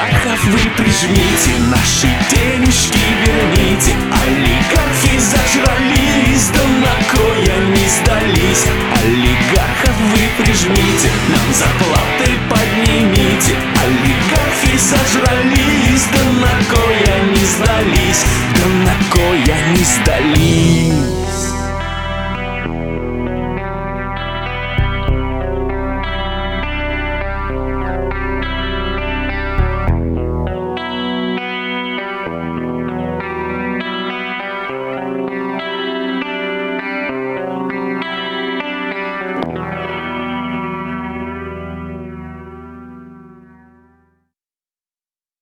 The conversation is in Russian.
олигархов вы прижмите, наши денежки верните. Олигархи зажрались, да на кой они сдались?